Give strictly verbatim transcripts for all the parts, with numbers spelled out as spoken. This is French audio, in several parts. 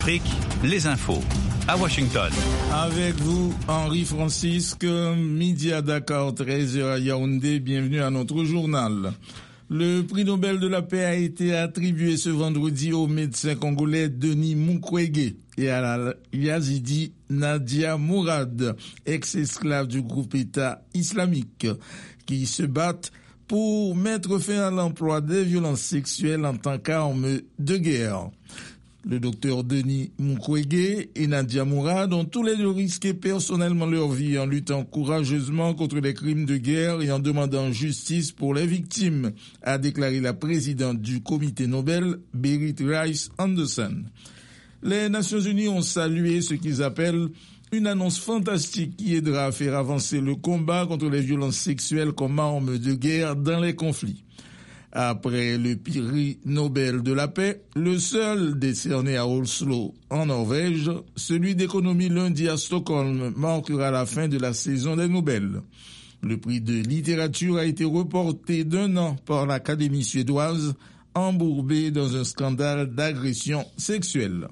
Afrique, les infos. À Washington. Avec vous, Henri Francisque, midi à Dakar, treize heures à Yaoundé. Bienvenue à notre journal. Le prix Nobel de la paix a été attribué ce vendredi au médecin congolais Denis Mukwege et à la Yazidi Nadia Mourad, ex-esclave du groupe État islamique, qui se battent pour mettre fin à l'emploi des violences sexuelles en tant qu'arme de guerre. Le docteur Denis Mukwege et Nadia Mourad ont tous les deux risqué personnellement leur vie en luttant courageusement contre les crimes de guerre et en demandant justice pour les victimes, a déclaré la présidente du comité Nobel, Berit Reiss-Andersen. Les Nations Unies ont salué ce qu'ils appellent une annonce fantastique qui aidera à faire avancer le combat contre les violences sexuelles comme arme de guerre dans les conflits. Après le prix Nobel de la paix, le seul décerné à Oslo, en Norvège, celui d'économie lundi à Stockholm, marquera la fin de la saison des Nobel. Le prix de littérature a été reporté d'un an par l'Académie suédoise, embourbée dans un scandale d'agression sexuelle.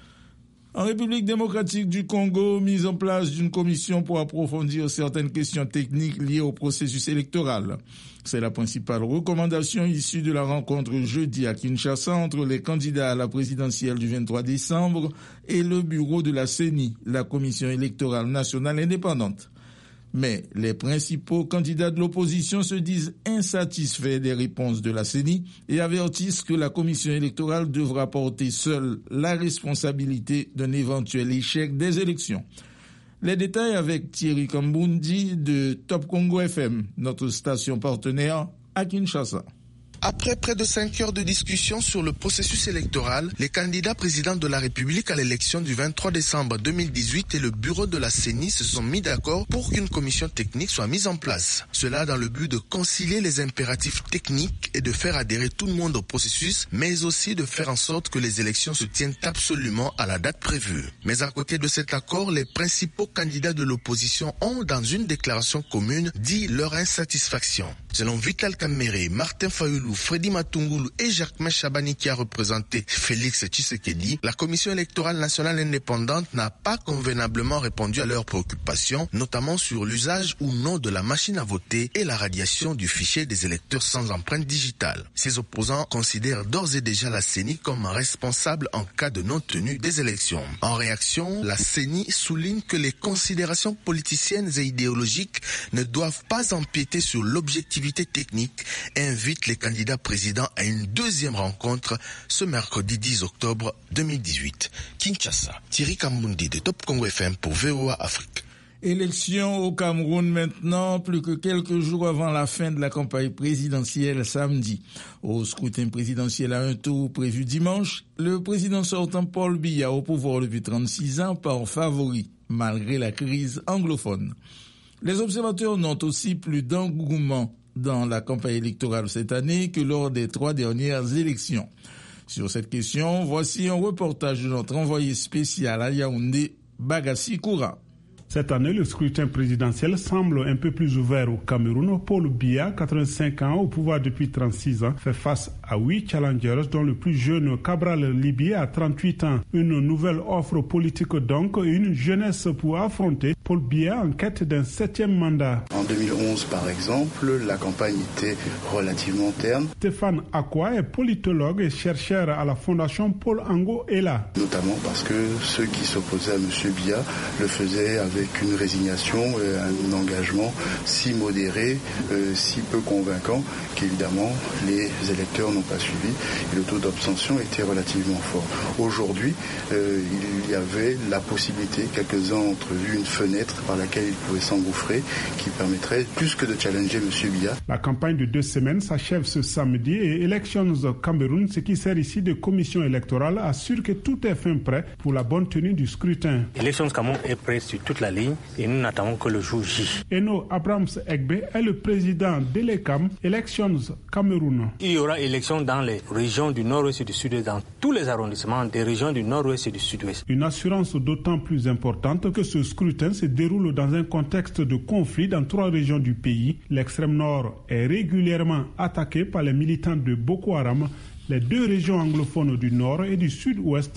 En République démocratique du Congo, mise en place d'une commission pour approfondir certaines questions techniques liées au processus électoral. C'est la principale recommandation issue de la rencontre jeudi à Kinshasa entre les candidats à la présidentielle du vingt-trois décembre et le bureau de la C E N I, la Commission électorale nationale indépendante. Mais les principaux candidats de l'opposition se disent insatisfaits des réponses de la C E N I et avertissent que la commission électorale devra porter seule la responsabilité d'un éventuel échec des élections. Les détails avec Thierry Kambundi de Top Congo F M, notre station partenaire à Kinshasa. Après près de cinq heures de discussion sur le processus électoral, les candidats présidents de la République à l'élection du vingt-trois décembre deux mille dix-huit et le bureau de la C E N I se sont mis d'accord pour qu'une commission technique soit mise en place. Cela dans le but de concilier les impératifs techniques et de faire adhérer tout le monde au processus, mais aussi de faire en sorte que les élections se tiennent absolument à la date prévue. Mais à côté de cet accord, les principaux candidats de l'opposition ont, dans une déclaration commune, dit leur insatisfaction. Selon Vital Kamerhe, Martin Fayulu, Freddy Matungulu et Jacques Chabani qui a représenté Félix Tshisekedi, la Commission électorale nationale indépendante n'a pas convenablement répondu à leurs préoccupations, notamment sur l'usage ou non de la machine à voter et la radiation du fichier des électeurs sans empreinte digitale. Ses opposants considèrent d'ores et déjà la C E N I comme responsable en cas de non-tenue des élections. En réaction, la C E N I souligne que les considérations politiciennes et idéologiques ne doivent pas empiéter sur l'objectivité technique et invite les candidats présidents à une deuxième rencontre ce mercredi dix octobre deux mille dix-huit. Kinshasa, Thierry Kambundi de Top Congo F M pour V O A Afrique. Élection au Cameroun maintenant, plus que quelques jours avant la fin de la campagne présidentielle samedi. Au scrutin présidentiel à un tour prévu dimanche, le président sortant Paul Biya au pouvoir depuis trente-six ans par favori, malgré la crise anglophone. Les observateurs notent aussi plus d'engouement dans la campagne électorale cette année que lors des trois dernières élections. Sur cette question, voici un reportage de notre envoyé spécial à Yaoundé, Bagassi Koura. Cette année, le scrutin présidentiel semble un peu plus ouvert au Cameroun. Paul Biya, quatre-vingt-cinq ans, au pouvoir depuis trente-six ans, fait face à huit challengers, dont le plus jeune Cabral Libié à trente-huit ans. Une nouvelle offre politique donc, et une jeunesse pour affronter Paul Biya en quête d'un septième mandat. En deux mille onze, par exemple, la campagne était relativement terne. Stéphane Akwa est politologue et chercheur à la fondation Paul Ango Ela. Notamment parce que ceux qui s'opposaient à M. Biya le faisaient avec avec une résignation, un engagement si modéré, euh, si peu convaincant qu'évidemment les électeurs n'ont pas suivi et le taux d'abstention était relativement fort. Aujourd'hui, euh, il y avait la possibilité, quelques-uns ont entrevu une fenêtre par laquelle ils pouvaient s'engouffrer qui permettrait plus que de challenger M. Biya. La campagne de deux semaines s'achève ce samedi et Elections Cameroun, ce qui sert ici de commission électorale, assure que tout est fin prêt pour la bonne tenue du scrutin. Elections Cameroun est prêt sur toute la ligne et nous n'attendons que le jour J. Eno Abrams Egbe est le président d'Elecam, Elections Cameroun. Il y aura élections dans les régions du nord-ouest et du sud-ouest, dans tous les arrondissements des régions du nord-ouest et du sud-ouest. Une assurance d'autant plus importante que ce scrutin se déroule dans un contexte de conflit dans trois régions du pays. L'extrême nord est régulièrement attaqué par les militants de Boko Haram. Les deux régions anglophones du nord et du sud-ouest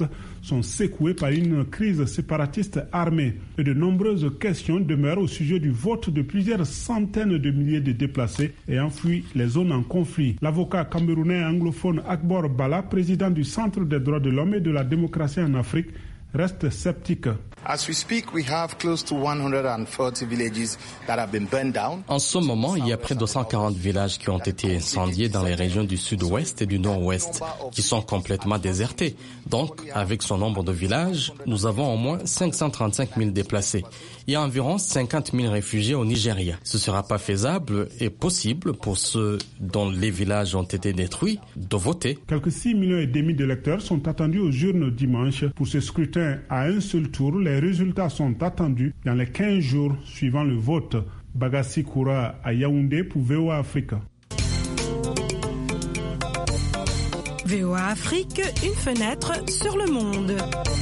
sont secoués par une crise séparatiste armée et de nombreuses questions demeurent au sujet du vote de plusieurs centaines de milliers de déplacés ayant fui les zones en conflit. L'avocat camerounais anglophone Akbor Bala, président du Centre des droits de l'homme et de la démocratie en Afrique, reste sceptique. As we speak, we have close to one hundred forty villages that have been burned down. En ce moment, il y a près de cent quarante villages qui ont été incendiés dans les régions du sud-ouest et du nord-ouest, qui sont complètement désertés. Donc, avec ce nombre de villages, nous avons au moins cinq cent trente-cinq mille déplacés. Il y a environ cinquante mille réfugiés au Nigeria. Ce ne sera pas faisable et possible pour ceux dont les villages ont été détruits de voter. Quelques six millions et demi d'électeurs sont attendus aux urnes dimanche. Pour ce scrutin à un seul tour, les résultats sont attendus dans les quinze jours suivant le vote. Bagassi Koura à Yaoundé pour V O A Afrique. V O A Afrique, une fenêtre sur le monde.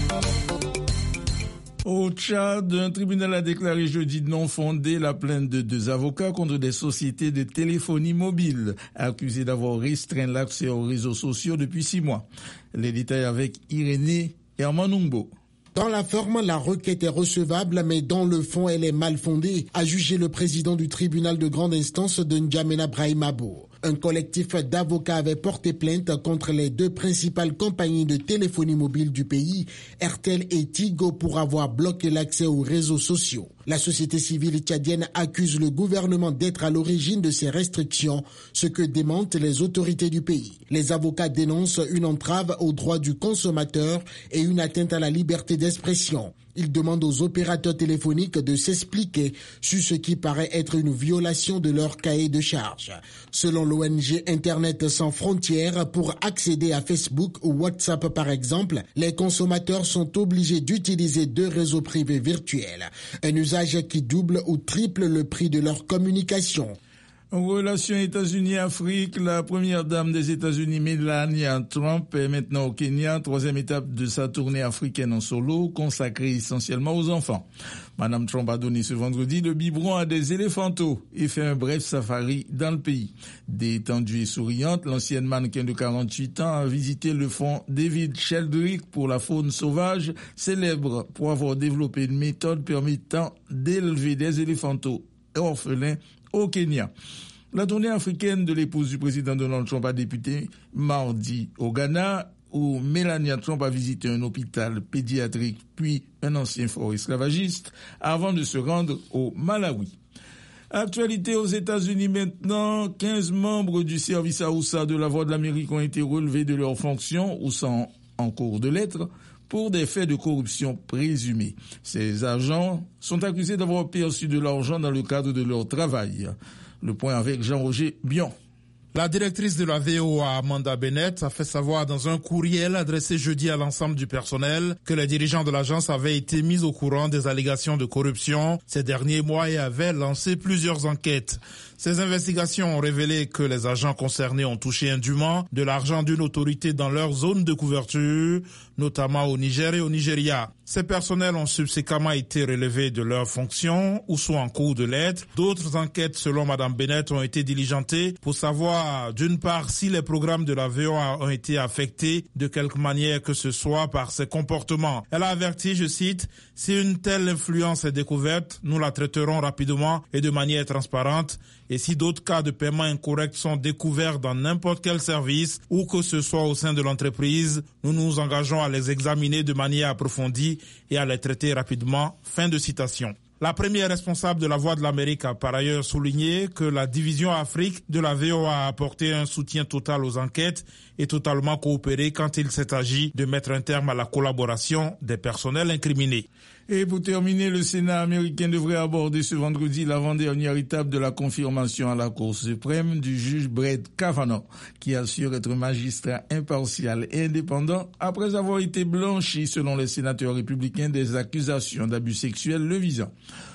Au Tchad, un tribunal a déclaré jeudi non fondée la plainte de deux avocats contre des sociétés de téléphonie mobile, accusés d'avoir restreint l'accès aux réseaux sociaux depuis six mois. Les détails avec Irénée Hermanungbo. Dans la forme, la requête est recevable, mais dans le fond, elle est mal fondée, a jugé le président du tribunal de grande instance de N'Djamena Brahimabo. Un collectif d'avocats avait porté plainte contre les deux principales compagnies de téléphonie mobile du pays, Airtel et Tigo, pour avoir bloqué l'accès aux réseaux sociaux. La société civile tchadienne accuse le gouvernement d'être à l'origine de ces restrictions, ce que démentent les autorités du pays. Les avocats dénoncent une entrave aux droits du consommateur et une atteinte à la liberté d'expression. Ils demandent aux opérateurs téléphoniques de s'expliquer sur ce qui paraît être une violation de leur cahier de charges. Selon l'O N G Internet sans frontières, pour accéder à Facebook ou WhatsApp par exemple, les consommateurs sont obligés d'utiliser deux réseaux privés virtuels, un usage qui double ou triple le prix de leur communication. En relation États-Unis-Afrique, la première dame des États-Unis, Melania Trump, est maintenant au Kenya, troisième étape de sa tournée africaine en solo, consacrée essentiellement aux enfants. Madame Trump a donné ce vendredi le biberon à des éléphantos et fait un bref safari dans le pays. Détendue et souriante, l'ancienne mannequin de quarante-huit ans a visité le fonds David Sheldrick pour la faune sauvage, célèbre pour avoir développé une méthode permettant d'élever des éléphantos orphelins au Kenya. La tournée africaine de l'épouse du président Donald Trump a débuté mardi au Ghana, où Melania Trump a visité un hôpital pédiatrique puis un ancien fort esclavagiste avant de se rendre au Malawi. Actualité aux États-Unis maintenant, quinze membres du service Aoussa de la Voix de l'Amérique ont été relevés de leurs fonctions ou sont en cours de lettres pour des faits de corruption présumés. Ces agents sont accusés d'avoir perçu de l'argent dans le cadre de leur travail. Le point avec Jean-Roger Bion. La directrice de la V O A, Amanda Bennett, a fait savoir dans un courriel adressé jeudi à l'ensemble du personnel que les dirigeants de l'agence avaient été mis au courant des allégations de corruption ces derniers mois et avaient lancé plusieurs enquêtes. Ces investigations ont révélé que les agents concernés ont touché indûment de l'argent d'une autorité dans leur zone de couverture, notamment au Niger et au Nigeria. Ces personnels ont subséquemment été relevés de leurs fonctions ou sont en cours de lettres. D'autres enquêtes, selon Madame Bennett, ont été diligentées pour savoir, d'une part, si les programmes de la V O A ont été affectés de quelque manière que ce soit par ces comportements. Elle a averti, je cite, « Si une telle influence est découverte, nous la traiterons rapidement et de manière transparente. Et si d'autres cas de paiement incorrect sont découverts dans n'importe quel service ou que ce soit au sein de l'entreprise, nous nous engageons à les examiner de manière approfondie et à les traiter rapidement. » Fin de citation. La première responsable de la Voix de l'Amérique a par ailleurs souligné que la division Afrique de la V O A a apporté un soutien total aux enquêtes et totalement coopéré quand il s'est agi de mettre un terme à la collaboration des personnels incriminés. Et pour terminer, le Sénat américain devrait aborder ce vendredi l'avant-dernière étape de la confirmation à la Cour suprême du juge Brett Kavanaugh, qui assure être magistrat impartial et indépendant après avoir été blanchi, selon les sénateurs républicains, des accusations d'abus sexuels le visant.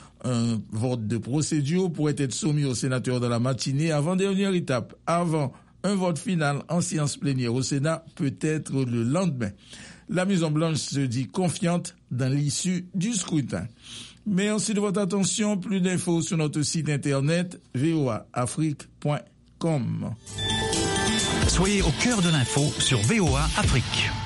Un vote de procédure pourrait être soumis aux sénateurs dans la matinée, avant-dernière étape, avant un vote final en séance plénière au Sénat, peut-être le lendemain. La Maison-Blanche se dit confiante dans l'issue du scrutin. Merci de votre attention. Plus d'infos sur notre site internet v o a afrique point com. Soyez au cœur de l'info sur V O A Afrique.